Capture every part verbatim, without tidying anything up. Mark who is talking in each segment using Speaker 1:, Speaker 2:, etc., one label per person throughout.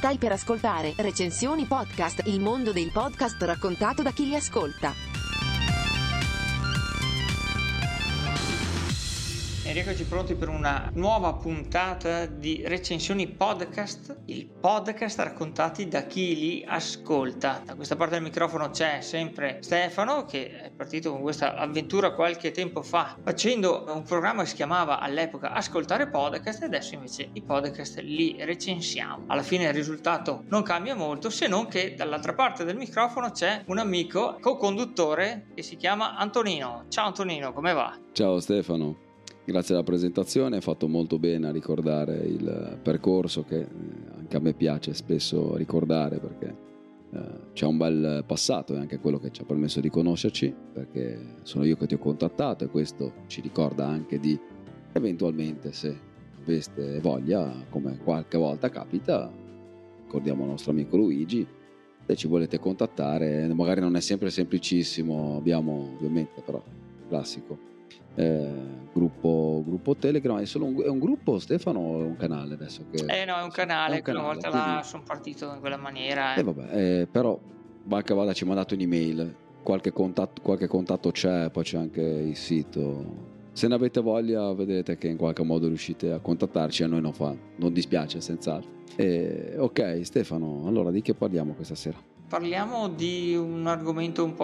Speaker 1: Stai per ascoltare Recensioni Podcast, il mondo del podcast raccontato da chi li ascolta.
Speaker 2: E rieccoci pronti per una nuova puntata di Recensioni Podcast, il podcast raccontati da chi li ascolta. Da questa parte del microfono c'è sempre Stefano, che è partito con questa avventura qualche tempo fa facendo un programma che si chiamava all'epoca Ascoltare Podcast, e adesso invece i podcast li recensiamo. Alla fine il risultato non cambia molto, se non che dall'altra parte del microfono c'è un amico co-conduttore che si chiama Antonino. Ciao Antonino, come va?
Speaker 3: Ciao Stefano. Grazie alla presentazione, hai fatto molto bene a ricordare il percorso che anche a me piace spesso ricordare, perché eh, c'è un bel passato e anche quello che ci ha permesso di conoscerci, perché sono io che ti ho contattato e questo ci ricorda anche di eventualmente, se aveste voglia, come qualche volta capita, ricordiamo il nostro amico Luigi, se ci volete contattare, magari non è sempre semplicissimo, abbiamo ovviamente però classico. Eh, gruppo, gruppo Telegram è solo un, è un gruppo, Stefano, o è un canale adesso che...
Speaker 2: Eh no, è un canale,
Speaker 3: è un canale,
Speaker 2: una volta
Speaker 3: quindi...
Speaker 2: là sono partito in quella maniera.
Speaker 3: Eh,
Speaker 2: eh.
Speaker 3: vabbè, eh, però Banca Vada ci ha mandato un'email, qualche contatto, qualche contatto c'è, poi c'è anche il sito. Se ne avete voglia vedrete che in qualche modo riuscite a contattarci, a noi non fa, non dispiace senz'altro. Eh, ok Stefano, allora di che parliamo questa sera?
Speaker 2: Parliamo di un argomento un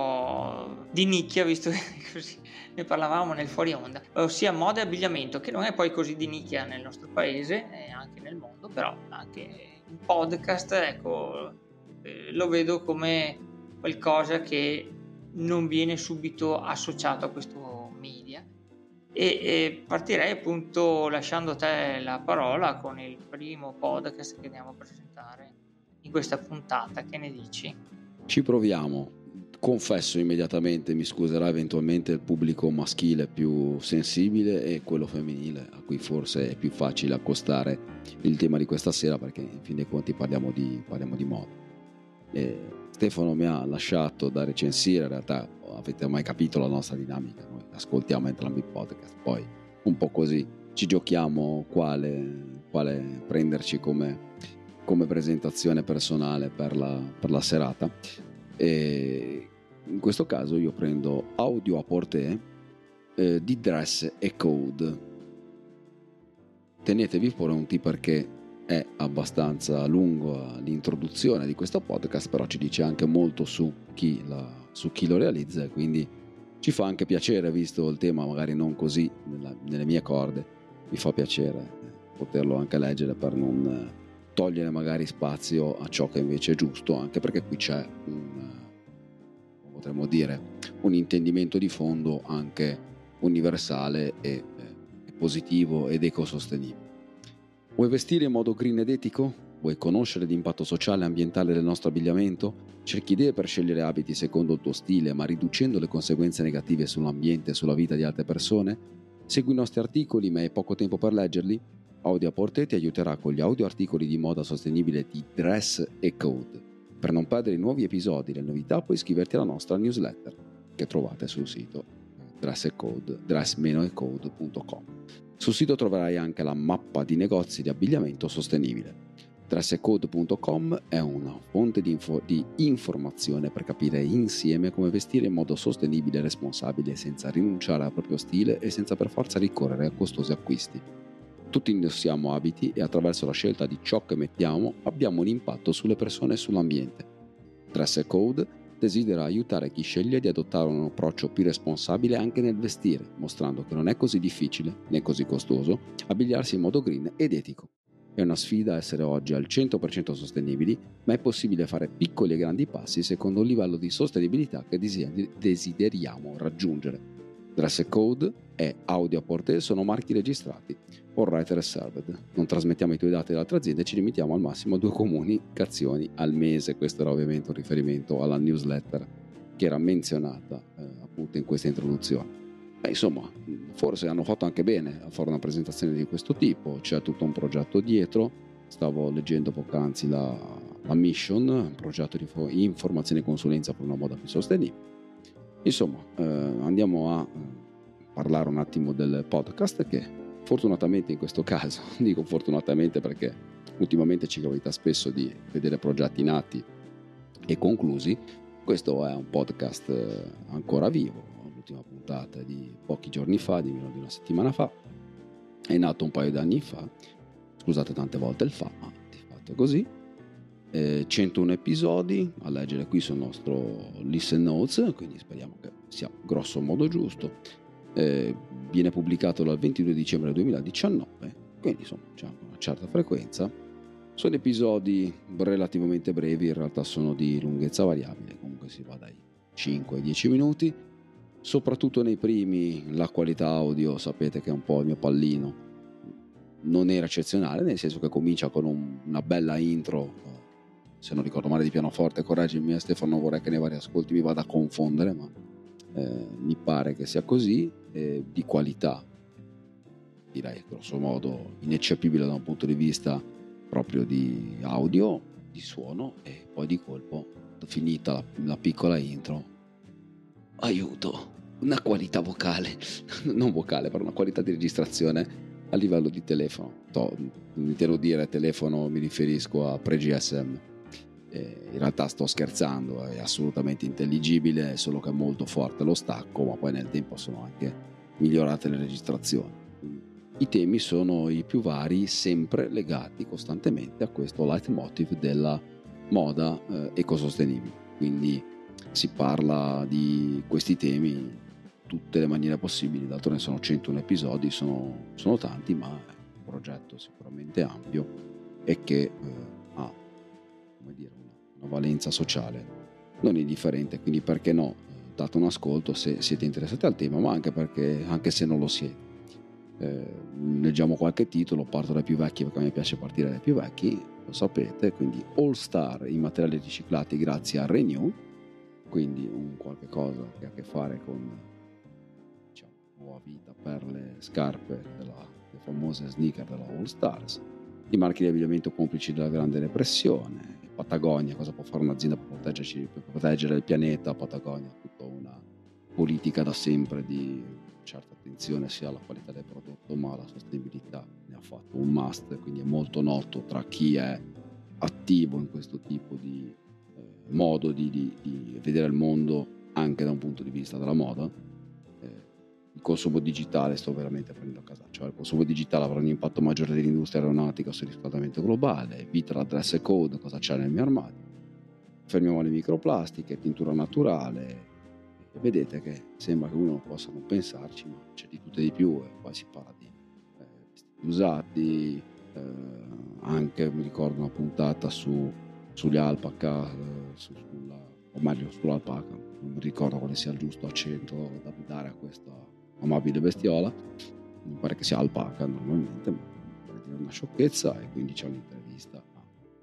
Speaker 2: po' di nicchia, visto che così ne parlavamo nel fuori onda, ossia moda e abbigliamento, che non è poi così di nicchia nel nostro paese e anche nel mondo, però anche in podcast, ecco, eh, lo vedo come qualcosa che non viene subito associato a questo media. E, e partirei appunto lasciando te la parola con il primo podcast che andiamo a presentare in questa puntata. Che ne dici?
Speaker 3: Ci proviamo. Confesso immediatamente, mi scuserà eventualmente il pubblico maschile più sensibile e quello femminile, a cui forse è più facile accostare il tema di questa sera, perché in fin dei conti parliamo di, parliamo di moda. E Stefano mi ha lasciato da recensire, in realtà avete mai capito la nostra dinamica, noi ascoltiamo entrambi i podcast, poi un po' così ci giochiamo quale, quale prenderci come, come presentazione personale per la, per la serata. E in questo caso io prendo Audio a Portée eh, di Dress e Code. Tenetevi pronti perché è abbastanza lungo l'introduzione di questo podcast, però ci dice anche molto su chi, la, su chi lo realizza, e quindi ci fa anche piacere, visto il tema magari non così nella, nelle mie corde, mi fa piacere poterlo anche leggere per non togliere magari spazio a ciò che invece è giusto, anche perché qui c'è un, potremmo dire, un intendimento di fondo anche universale e, e positivo ed ecosostenibile. Vuoi vestire in modo green ed etico? Vuoi conoscere l'impatto sociale e ambientale del nostro abbigliamento? Cerchi idee per scegliere abiti secondo il tuo stile, ma riducendo le conseguenze negative sull'ambiente e sulla vita di altre persone? Segui i nostri articoli, ma hai poco tempo per leggerli? Audio a Portée ti aiuterà con gli audio articoli di moda sostenibile di Dress e Code. Per non perdere i nuovi episodi e le novità puoi iscriverti alla nostra newsletter, che trovate sul sito dress e code, dress e code punto com. Sul sito troverai anche la mappa di negozi di abbigliamento sostenibile. dress e code punto com è una fonte di, info- di informazione per capire insieme come vestire in modo sostenibile e responsabile senza rinunciare al proprio stile e senza per forza ricorrere a costosi acquisti. Tutti indossiamo abiti e attraverso la scelta di ciò che mettiamo abbiamo un impatto sulle persone e sull'ambiente. Dress e Code desidera aiutare chi sceglie di adottare un approccio più responsabile anche nel vestire, mostrando che non è così difficile, né così costoso, abbigliarsi in modo green ed etico. È una sfida essere oggi al cento per cento sostenibili, ma è possibile fare piccoli e grandi passi secondo un livello di sostenibilità che desideriamo raggiungere. Dress e Code e Audio a Portée sono marchi registrati. All right reserved. Non trasmettiamo i tuoi dati ad altre aziende, ci limitiamo al massimo a due comunicazioni al mese. Questo era ovviamente un riferimento alla newsletter che era menzionata eh, appunto in questa introduzione. Beh, insomma, forse hanno fatto anche bene a fare una presentazione di questo tipo, c'è tutto un progetto dietro. Stavo leggendo poc'anzi la, la mission, un progetto di informazione e consulenza per una moda più sostenibile. Insomma, eh, andiamo a parlare un attimo del podcast che fortunatamente in questo caso, dico fortunatamente perché ultimamente ci capita spesso di vedere progetti nati e conclusi. Questo è un podcast ancora vivo, l'ultima puntata di pochi giorni fa, di meno di una settimana fa, è nato un paio d'anni fa, scusate tante volte il fa, ma di fatto è così. eh, centouno episodi, a leggere qui sul nostro listen notes, quindi speriamo che sia grosso modo giusto. Eh, viene pubblicato dal ventidue dicembre duemiladiciannove, quindi insomma c'è una certa frequenza. Sono episodi relativamente brevi, in realtà sono di lunghezza variabile, comunque si va dai cinque ai dieci minuti. Soprattutto nei primi la qualità audio, sapete che è un po' il mio pallino, non era eccezionale, nel senso che comincia con un, una bella intro, se non ricordo male, di pianoforte, correggimi Stefano, non vorrei che nei vari ascolti mi vada a confondere, ma eh, mi pare che sia così, eh, di qualità, direi grosso modo ineccepibile da un punto di vista proprio di audio, di suono, e poi di colpo, finita la, la piccola intro, aiuto, una qualità vocale, non vocale, però una qualità di registrazione a livello di telefono. To, intendo dire telefono, mi riferisco a pre-G S M. Eh, in realtà sto scherzando, è assolutamente intelligibile, solo che è molto forte lo stacco, ma poi nel tempo sono anche migliorate le registrazioni. I temi sono i più vari, sempre legati costantemente a questo leitmotiv della moda eh, ecosostenibile. Quindi si parla di questi temi in tutte le maniere possibili, d'altro ne sono centouno episodi, sono, sono tanti, ma è un progetto sicuramente ampio e che eh, ha, come dire, una, una valenza sociale non indifferente, quindi perché no, date un ascolto se siete interessati al tema, ma anche perché, anche se non lo siete. Eh, leggiamo qualche titolo, parto dai più vecchi perché a me piace partire dai più vecchi, lo sapete, quindi All Star, i materiali riciclati grazie a Renew, quindi un qualche cosa che ha a che fare con, diciamo, nuova vita per le scarpe della, le famose sneaker della All Stars, i marchi di abbigliamento complici della Grande Depressione, Patagonia, cosa può fare un'azienda per proteggerci, per proteggere il pianeta. Patagonia ha tutta una politica da sempre di certa attenzione sia alla qualità del prodotto ma alla sostenibilità, ne ha fatto un must, quindi è molto noto tra chi è attivo in questo tipo di eh, modo di, di, di vedere il mondo anche da un punto di vista della moda. Eh, il consumo digitale, sto veramente prendendo a casa, cioè il consumo digitale avrà un impatto maggiore dell'industria aeronautica sul riscaldamento globale, evita la dress code, cosa c'è nel mio armadio, fermiamo le microplastiche, tintura naturale. E vedete che sembra che uno possa non pensarci, ma c'è di tutto e di più, e poi si parla di eh, vestiti usati, eh, anche mi ricordo una puntata su, sugli alpaca, eh, su, sulla, o meglio sull'alpaca, non mi ricordo quale sia il giusto accento da dare a questa amabile bestiola, mi pare che sia alpaca normalmente, ma per dire una sciocchezza, e quindi c'è un'intervista a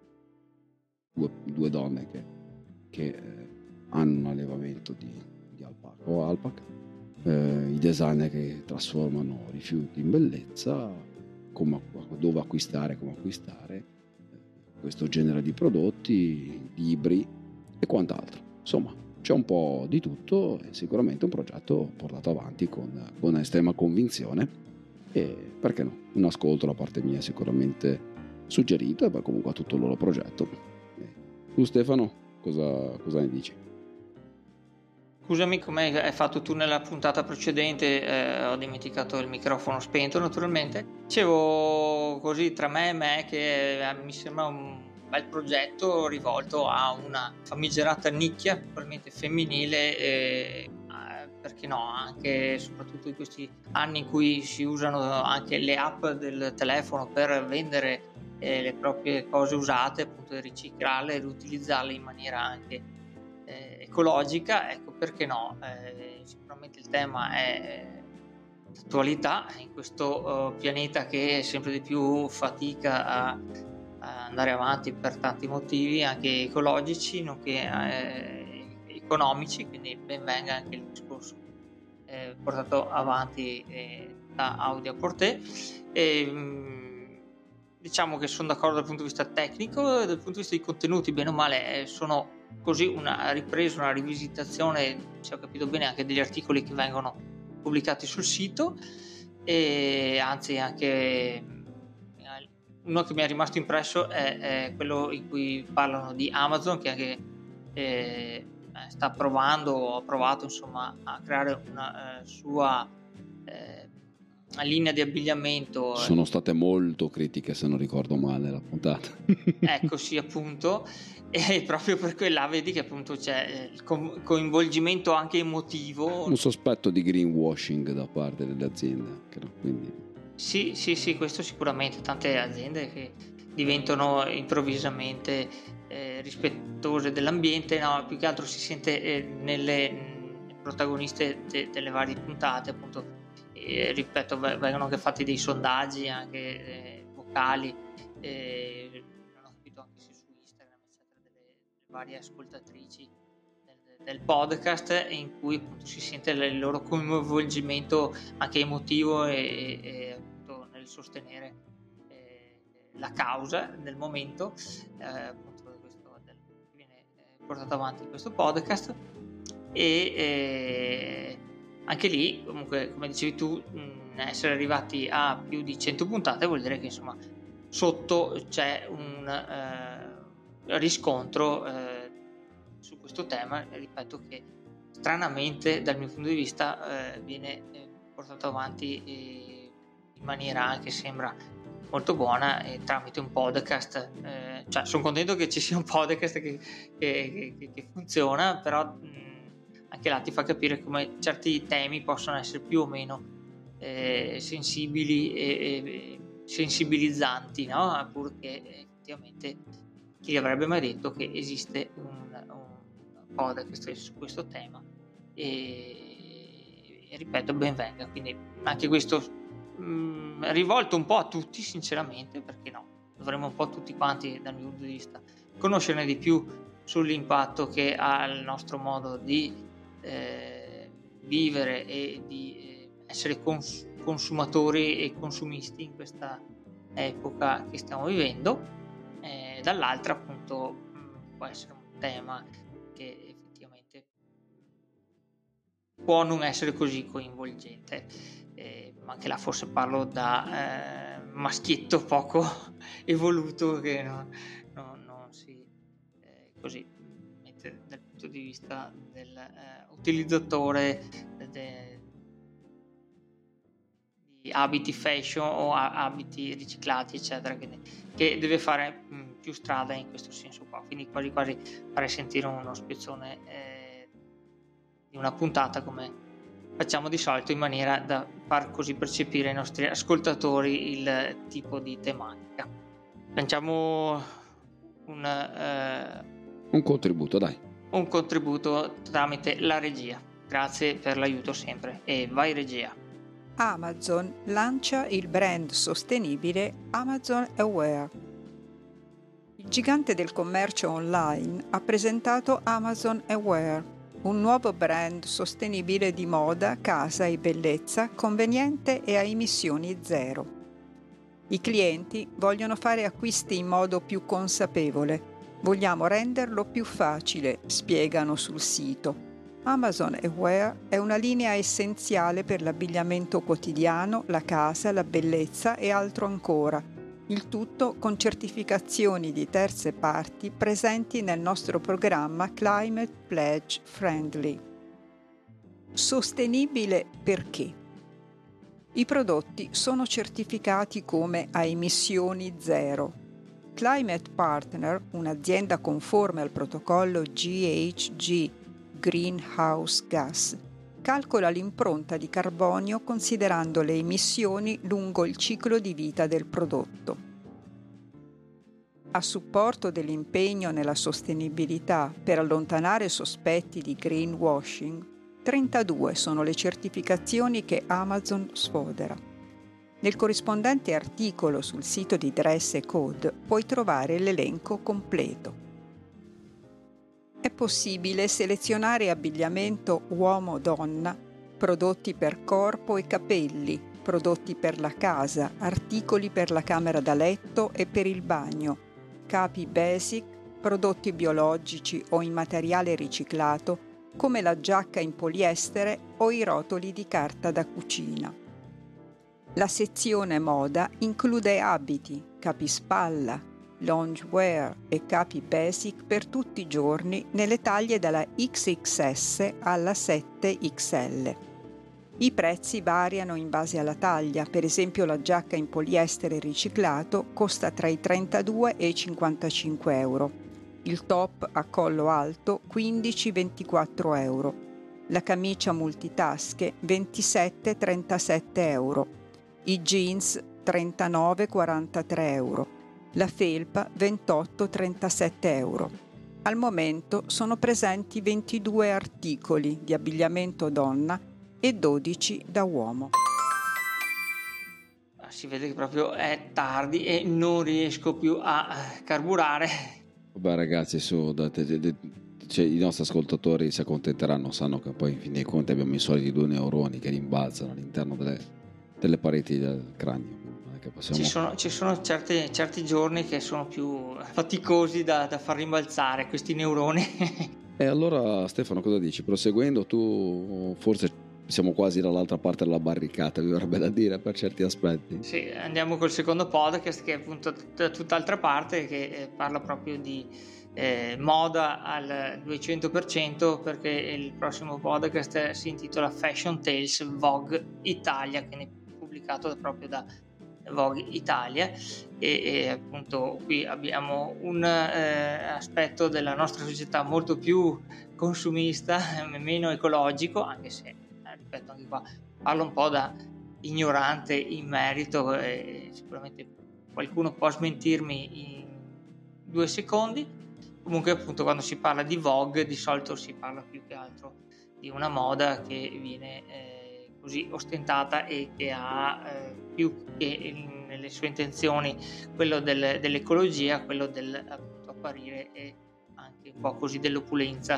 Speaker 3: due, due donne che, che eh, hanno un allevamento di alpaca o alpaca, eh, i designer che trasformano rifiuti in bellezza, come, dove acquistare, come acquistare eh, questo genere di prodotti, libri e quant'altro. Insomma, c'è un po' di tutto e sicuramente un progetto portato avanti con, con estrema convinzione, e perché no, un ascolto da parte mia è sicuramente suggerito, e poi comunque a tutto il loro progetto. Eh, tu Stefano, cosa, cosa ne dici?
Speaker 2: Scusami, come hai fatto tu nella puntata precedente, eh, ho dimenticato il microfono spento naturalmente. Dicevo così tra me e me che eh, mi sembra un bel progetto rivolto a una famigerata nicchia, probabilmente femminile, e eh, perché no, anche soprattutto in questi anni in cui si usano anche le app del telefono per vendere eh, le proprie cose usate, appunto riciclarle e riutilizzarle in maniera anche Eh, ecologica, ecco, perché no, eh, sicuramente il tema è d'attualità in questo uh, pianeta che sempre di più fatica a, a andare avanti per tanti motivi anche ecologici nonché eh, economici, quindi ben venga anche il discorso eh, portato avanti eh, da Audio Porté. E, mh, diciamo che sono d'accordo dal punto di vista tecnico e dal punto di vista dei contenuti, bene o male eh, sono così una ripresa, una rivisitazione, se ho capito bene, anche degli articoli che vengono pubblicati sul sito, e anzi anche uno che mi è rimasto impresso è, è quello in cui parlano di Amazon, che anche eh, sta provando o ha provato insomma a creare una eh, sua eh, una linea di abbigliamento.
Speaker 3: Sono state molto critiche, se non ricordo male, la puntata.
Speaker 2: Ecco, sì, appunto, e proprio per quella vedi che appunto c'è il co- coinvolgimento anche emotivo.
Speaker 3: Un sospetto di greenwashing da parte delle aziende anche, no? Quindi...
Speaker 2: Sì, sì, sì, questo sicuramente. Tante aziende che diventano improvvisamente eh, rispettose dell'ambiente, no, più che altro si sente eh, nelle mh, protagoniste de- delle varie puntate, appunto. E, ripeto, vengono anche fatti dei sondaggi anche eh, vocali, eh, non ho capito anche se su Instagram eccetera, delle, delle varie ascoltatrici del, del podcast, in cui appunto si sente il loro coinvolgimento anche emotivo e, e, e appunto nel sostenere eh, la causa del momento, eh, appunto questo del, che viene eh, portato avanti in questo podcast. E eh, anche lì comunque, come dicevi tu, mh, essere arrivati a più di cento puntate vuol dire che insomma sotto c'è un eh, riscontro eh, su questo tema, ripeto, che stranamente dal mio punto di vista eh, viene eh, portato avanti eh, in maniera anche sembra molto buona e tramite un podcast. Eh, cioè sono contento che ci sia un podcast che, che, che, che funziona, però mh, anche là ti fa capire come certi temi possono essere più o meno eh, sensibili e, e sensibilizzanti, no? Purché effettivamente chi avrebbe mai detto che esiste un, un podcast su questo tema, e, e ripeto, ben venga. Quindi anche questo mh, rivolto un po' a tutti, sinceramente, perché no, dovremmo un po' tutti quanti, dal mio punto di vista, conoscerne di più sull'impatto che ha il nostro modo di Eh, vivere e di eh, essere cons- consumatori e consumisti in questa epoca che stiamo vivendo. Eh, dall'altra appunto mh, può essere un tema che effettivamente può non essere così coinvolgente, eh, ma anche là forse parlo da eh, maschietto poco evoluto che no, no, non si eh, così mette dal punto di vista del eh, utilizzatore de, di abiti fashion o a, abiti riciclati eccetera, quindi, che deve fare mh, più strada in questo senso qua, quindi quasi quasi farei sentire uno spezzone eh, di una puntata come facciamo di solito, in maniera da far così percepire ai nostri ascoltatori il tipo di tematica. Lanciamo un eh,
Speaker 3: un contributo, dai.
Speaker 2: un contributo tramite la regia. Grazie per l'aiuto sempre e vai regia.
Speaker 4: Amazon lancia il brand sostenibile Amazon Aware. Il gigante del commercio online ha presentato Amazon Aware, un nuovo brand sostenibile di moda, casa e bellezza conveniente e a emissioni zero. I clienti vogliono fare acquisti in modo più consapevole. Vogliamo renderlo più facile, spiegano sul sito. Amazon Aware è una linea essenziale per l'abbigliamento quotidiano, la casa, la bellezza e altro ancora. Il tutto con certificazioni di terze parti presenti nel nostro programma Climate Pledge Friendly. Sostenibile perché? I prodotti sono certificati come a emissioni zero. Climate Partner, un'azienda conforme al protocollo G H G Greenhouse Gas, calcola l'impronta di carbonio considerando le emissioni lungo il ciclo di vita del prodotto. A supporto dell'impegno nella sostenibilità per allontanare sospetti di greenwashing, trentadue sono le certificazioni che Amazon sfodera. Nel corrispondente articolo sul sito di Dress and Code puoi trovare l'elenco completo. È possibile selezionare abbigliamento uomo-donna, prodotti per corpo e capelli, prodotti per la casa, articoli per la camera da letto e per il bagno, capi basic, prodotti biologici o in materiale riciclato, come la giacca in poliestere o i rotoli di carta da cucina. La sezione moda include abiti, capispalla, loungewear e capi basic per tutti i giorni nelle taglie dalla X X S alla sette X L. I prezzi variano in base alla taglia, per esempio la giacca in poliestere riciclato costa tra i trentadue e i cinquantacinque euro, il top a collo alto quindici ventiquattro euro, la camicia multitasche ventisette trentasette euro, i jeans trentanove quarantatré euro, la felpa ventotto trentasette euro. Al momento sono presenti ventidue articoli di abbigliamento donna e dodici da uomo.
Speaker 2: Si vede che proprio è tardi e non riesco più a carburare.
Speaker 3: Vabbè ragazzi, su, date, date, cioè, i nostri ascoltatori si accontenteranno, sanno che poi in fin dei conti abbiamo i soliti due neuroni che rimbalzano all'interno delle, delle pareti del cranio. Non è che possiamo...
Speaker 2: Ci sono, ci sono certi, certi giorni che sono più faticosi da, da far rimbalzare questi neuroni.
Speaker 3: E allora Stefano, cosa dici? Proseguendo, tu forse siamo quasi dall'altra parte della barricata, mi verrebbe da dire, per certi aspetti.
Speaker 2: Sì, andiamo col secondo podcast, che è appunto da tutt'altra parte, che eh, parla proprio di eh, moda al duecento per cento, perché il prossimo podcast si intitola Fashion Tales Vogue Italia, che è pubblicato proprio da Vogue Italia, e, e appunto qui abbiamo un eh, aspetto della nostra società molto più consumista, meno ecologico, anche se ripeto, anche qua parlo un po' da ignorante in merito e sicuramente qualcuno può smentirmi in due secondi. Comunque appunto quando si parla di Vogue di solito si parla più che altro di una moda che viene eh, così ostentata e che ha eh, più che nelle sue intenzioni quello del, dell'ecologia, quello del appunto apparire e anche un po' così dell'opulenza.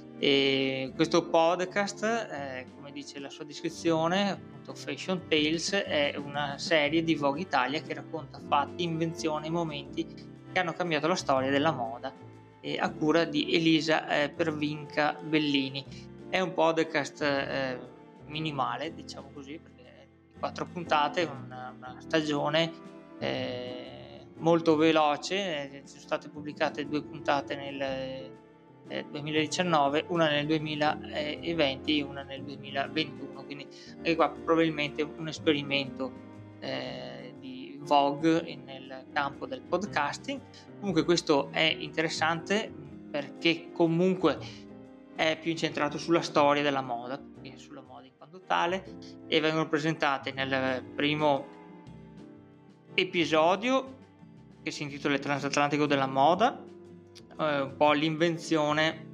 Speaker 2: E questo podcast, eh, come dice la sua descrizione, appunto Fashion Tales, è una serie di Vogue Italia che racconta fatti, invenzioni e momenti che hanno cambiato la storia della moda, eh, a cura di Elisa eh, Pervinca Bellini. È un podcast eh, minimale, diciamo così, perché è quattro puntate, una, una stagione eh, molto veloce. Eh, sono state pubblicate due puntate nel duemiladiciannove, una nel duemilaventi e una nel duemilaventuno, quindi anche qua probabilmente un esperimento eh, di Vogue nel campo del podcasting. Comunque questo è interessante perché comunque è più incentrato sulla storia della moda, quindi sulla moda in quanto tale, e vengono presentate nel primo episodio, che si intitola Il transatlantico della moda, un po' l'invenzione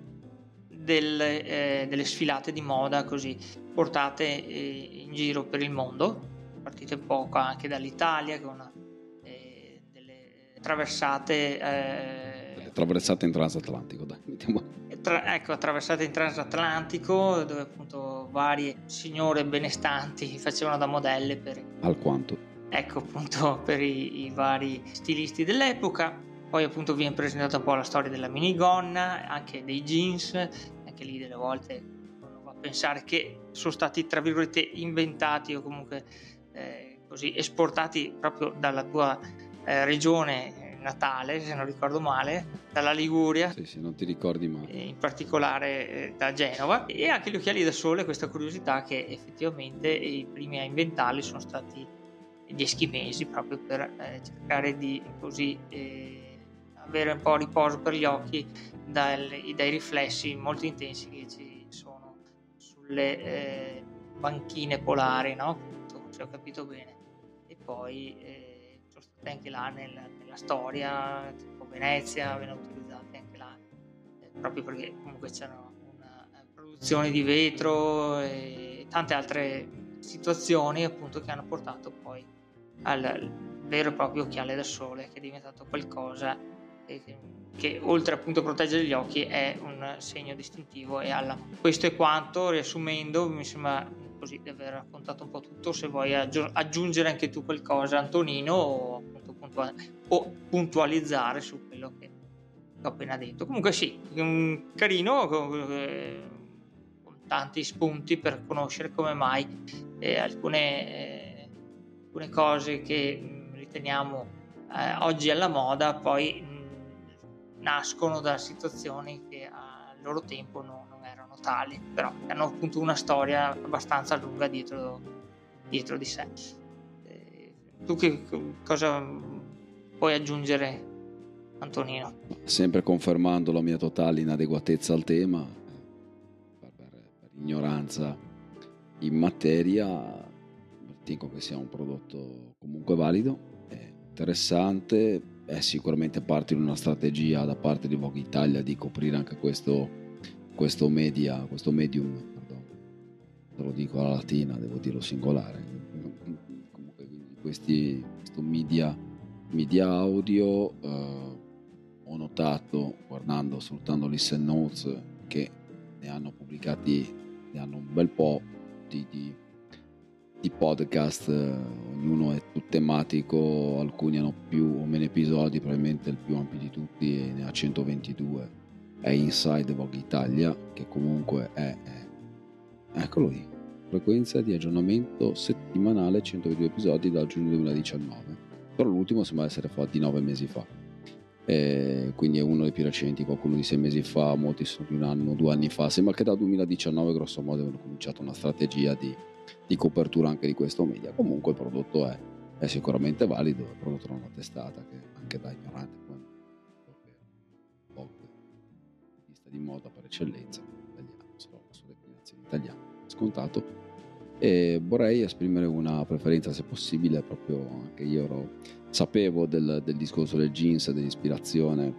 Speaker 2: delle, eh, delle sfilate di moda così portate eh, in giro per il mondo, partite un po' anche dall'Italia con una, eh, delle traversate eh,
Speaker 3: delle traversate in transatlantico, dai, mettiamo.
Speaker 2: Tra, ecco, attraversate in transatlantico, dove appunto varie signore benestanti facevano da modelle per
Speaker 3: alquanto,
Speaker 2: ecco appunto per i, i vari stilisti dell'epoca. Poi appunto viene presentata un po' la storia della minigonna, anche dei jeans, anche lì delle volte uno va a pensare che sono stati tra virgolette inventati o comunque eh, così esportati proprio dalla tua eh, regione natale, se non ricordo male, dalla Liguria.
Speaker 3: Sì, sì, non ti ricordi mai.
Speaker 2: In particolare eh, da Genova. E anche gli occhiali da sole, questa curiosità che effettivamente i primi a inventarli sono stati gli eschimesi, proprio per eh, cercare di così... Eh, avere un po' riposo per gli occhi dai, dai riflessi molto intensi che ci sono sulle eh, banchine polari, no? Appunto, se ho capito bene. E poi eh, sono state anche là nel, nella storia, tipo Venezia, vengono utilizzate anche là, eh, proprio perché comunque c'erano una produzione di vetro e tante altre situazioni appunto che hanno portato poi al vero e proprio occhiale da sole, che è diventato qualcosa che oltre appunto a proteggere gli occhi è un segno distintivo e alla questo è quanto, riassumendo. Mi sembra così di aver raccontato un po' tutto. Se vuoi aggi- aggiungere anche tu qualcosa, Antonino, o appunto puntual- o puntualizzare su quello che ho appena detto. Comunque sì, un carino con, eh, con tanti spunti per conoscere come mai eh, alcune, eh, alcune cose che mh, riteniamo eh, oggi alla moda poi mh, nascono da situazioni che al loro tempo no, non erano tali, però hanno appunto una storia abbastanza lunga dietro, dietro di sé. Eh, tu che cosa puoi aggiungere, Antonino?
Speaker 3: Sempre confermando la mia totale inadeguatezza al tema, per, per, per ignoranza in materia, ritengo che sia un prodotto comunque valido, è interessante, è sicuramente parte di una strategia da parte di Vogue Italia di coprire anche questo, questo media, questo medium, pardon, te lo dico alla latina, devo dirlo singolare, comunque questi, questo media, media audio. Eh, ho notato, guardando, sfruttando Listen Notes, che ne hanno pubblicati, ne hanno un bel po' di, di, di podcast, ognuno è più tematico, alcuni hanno più o meno episodi, probabilmente il più ampio di tutti ne ha centoventidue, è Inside Vogue Italia, che comunque è, è eccolo lì, frequenza di aggiornamento settimanale, centoventidue episodi dal giugno duemiladiciannove, però l'ultimo sembra essere fatto di nove mesi fa. Eh, quindi è uno dei più recenti, qualcuno di sei mesi fa, molti sono di un anno, due anni fa. Sembra che dal duemiladiciannove grosso modo abbiano cominciato una strategia di, di copertura anche di questo media. Comunque il prodotto è, è sicuramente valido, è prodotto da una testata che anche da ignorante come vista di moda per eccellenza italiana, solo la sua declinazione italiana, scontato. E vorrei esprimere una preferenza, se possibile, proprio anche io ero sapevo del, del discorso del jeans, dell'ispirazione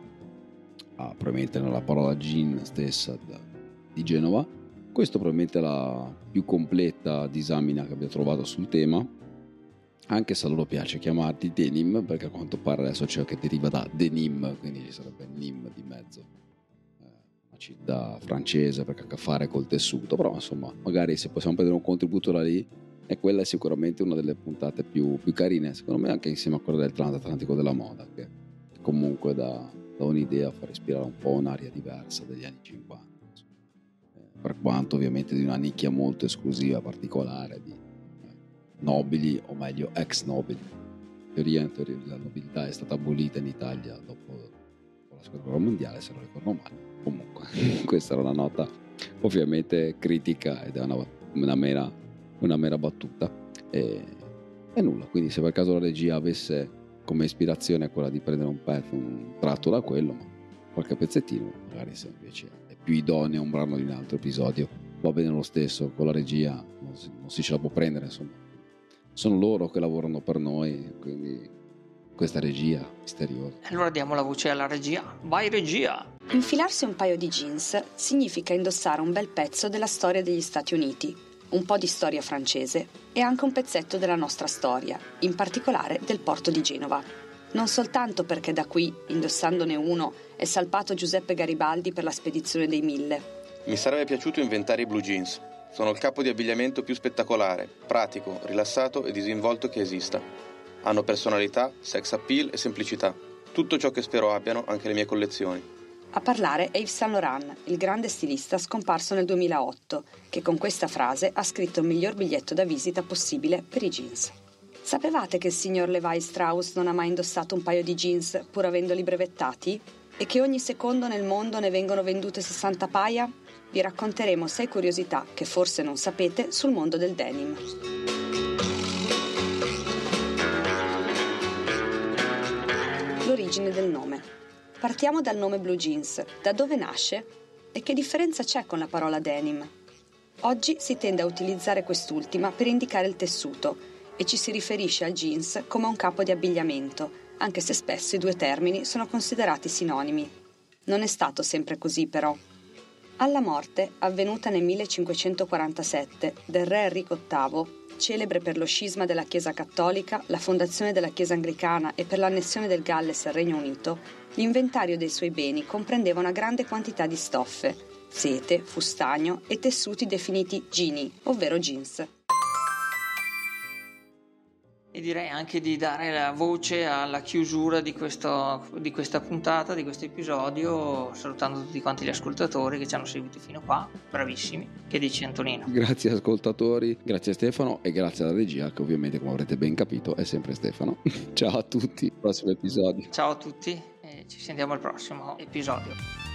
Speaker 3: ah, probabilmente nella parola jean stessa da, di Genova. Questo probabilmente è la più completa disamina che abbia trovato sul tema, anche se a loro piace chiamarti denim, perché a quanto pare adesso c'è che deriva da denim, quindi ci sarebbe nim di mezzo, eh, una città francese perché ha a che fare col tessuto, però insomma magari se possiamo prendere un contributo da lì. E quella è sicuramente una delle puntate più, più carine, secondo me, anche insieme a quella del transatlantico della moda, che comunque dà, dà un'idea, fa respirare un po' un'aria diversa degli anni cinquanta, eh, per quanto ovviamente di una nicchia molto esclusiva, particolare, di eh, nobili, o meglio ex nobili. In teoria, in teoria la nobiltà è stata abolita in Italia dopo, dopo la seconda guerra mondiale, se non ricordo male. Comunque questa era una nota ovviamente critica ed è una, una mera una mera battuta e, e nulla, quindi se per caso la regia avesse come ispirazione quella di prendere un pezzo, un tratto da quello, ma qualche pezzettino, magari se invece è più idoneo un brano di un altro episodio, va bene lo stesso, con la regia non si, non si ce la può prendere, insomma sono loro che lavorano per noi, quindi questa regia misteriosa.
Speaker 2: Allora diamo la voce alla regia. Vai regia!
Speaker 5: Infilarsi un paio di jeans significa indossare un bel pezzo della storia degli Stati Uniti, un po' di storia francese e anche un pezzetto della nostra storia, in particolare del porto di Genova. Non soltanto perché da qui, indossandone uno, è salpato Giuseppe Garibaldi per la spedizione dei Mille.
Speaker 6: Mi sarebbe piaciuto inventare i blue jeans. Sono il capo di abbigliamento più spettacolare, pratico, rilassato e disinvolto che esista. Hanno personalità, sex appeal e semplicità. Tutto ciò che spero abbiano anche le mie collezioni.
Speaker 5: A parlare è Yves Saint Laurent, il grande stilista scomparso nel duemilaotto, che con questa frase ha scritto il miglior biglietto da visita possibile per i jeans. Sapevate che il signor Levi Strauss non ha mai indossato un paio di jeans pur avendoli brevettati? E che ogni secondo nel mondo ne vengono vendute sessanta paia? Vi racconteremo sei curiosità che forse non sapete sul mondo del denim. L'origine del nome. Partiamo dal nome blue jeans. Da dove nasce? E che differenza c'è con la parola denim? Oggi si tende a utilizzare quest'ultima per indicare il tessuto e ci si riferisce al jeans come a un capo di abbigliamento, anche se spesso i due termini sono considerati sinonimi. Non è stato sempre così, però. Alla morte, avvenuta nel millecinquecentoquarantasette, del re Enrico ottavo, celebre per lo scisma della Chiesa cattolica, la fondazione della Chiesa anglicana e per l'annessione del Galles al Regno Unito, l'inventario dei suoi beni comprendeva una grande quantità di stoffe, sete, fustagno e tessuti definiti gini, ovvero jeans.
Speaker 2: e direi anche di dare la voce alla chiusura di, questo, di questa puntata, di questo episodio, salutando tutti quanti gli ascoltatori che ci hanno seguito fino qua, bravissimi. Che dici, Antonino?
Speaker 3: Grazie ascoltatori, grazie a Stefano e grazie alla regia, che ovviamente, come avrete ben capito, è sempre Stefano. Ciao a tutti, prossimo episodio.
Speaker 2: Ciao a tutti e ci sentiamo al prossimo episodio.